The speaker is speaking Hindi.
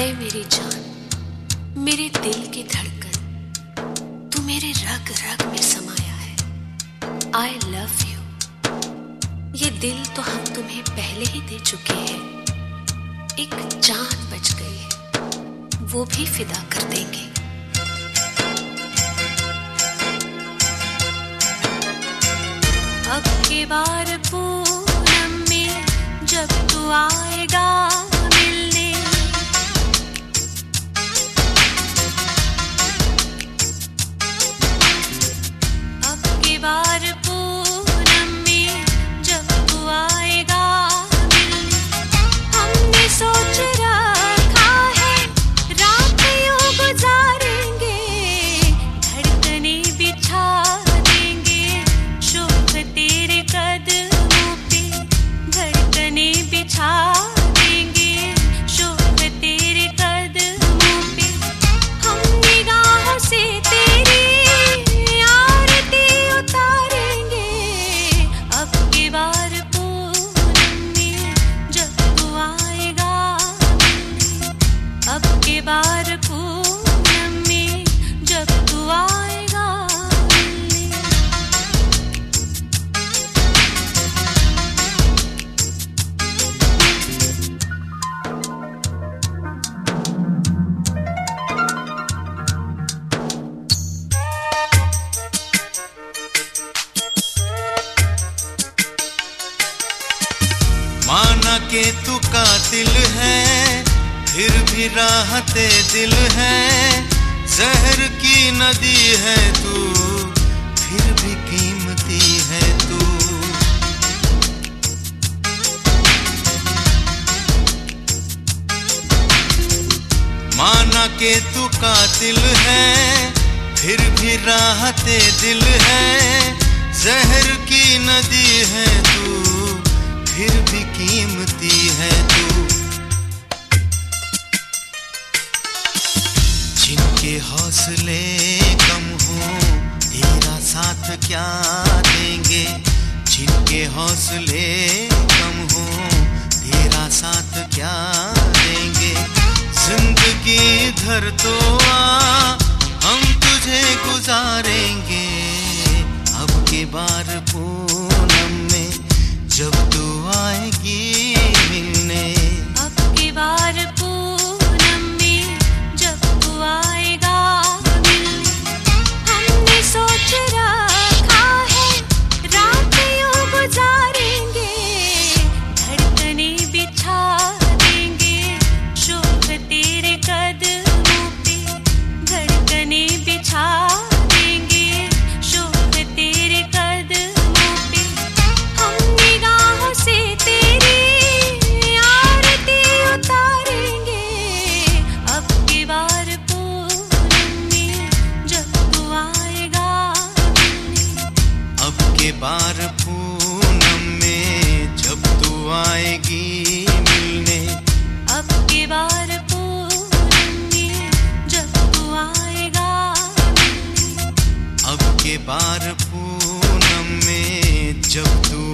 ऐ मेरी जान, मेरे दिल की धड़कन, तू मेरे रग रग में समाया है। I love you. ये दिल तो हम तुम्हें पहले ही दे चुके हैं। एक जान बच गई है, वो भी फिदा कर देंगे। अब की बार पूनम में जब तू आएगा मिलने, अब की बार पूनम में जब तू आएगा मिलने, हमने सोच रखा है रात यूं गुजारेंगे, धड़कने बिछा तेरे कदमों पे, धड़कने बिछा देंगे, शोक तेरे कदमों पे। हम निगाहों से तेरी आरती उतारेंगे। अब की बार पूनम में जब तू आएगा मिलने, अब की बार पूनम में जब तू आएगा। माना के तू कातिल है, फिर भी राहते दिल है। जहर की नदी है तू, फिर भी कीमती है तू। माना के तू कातिल है, फिर भी राहते दिल है। जहर की नदी है तू, फिर भी कीमती है तू। जिनके हौसले कम हो तेरा साथ क्या देंगे, जिनके हौसले कम हो तेरा साथ क्या देंगे। जिंदगी इधर तो आ, हम तुझे गुजारेंगे। अब की बार पूनम में जब तू आएगी मिलने, अब की बार पूनम में जब तू आएगा मिलने, हमने सोच रखा है रात यूं गुजारेंगे, धड़कने बिछा देंगे, शोक तेरे कदमों पे, धड़कने बिछा देंगे, शोक तेरे कदमों पे। हम निगाहों से तेरी आरती उतारेंगे। अब की बार पूनम में जब तू आएगा मिलने, अब के बार पूनम में जब तू आएगी मिलने। अब की बार पूनम में जब तू आएगा मिलने, अब के बार पूनम में जब तू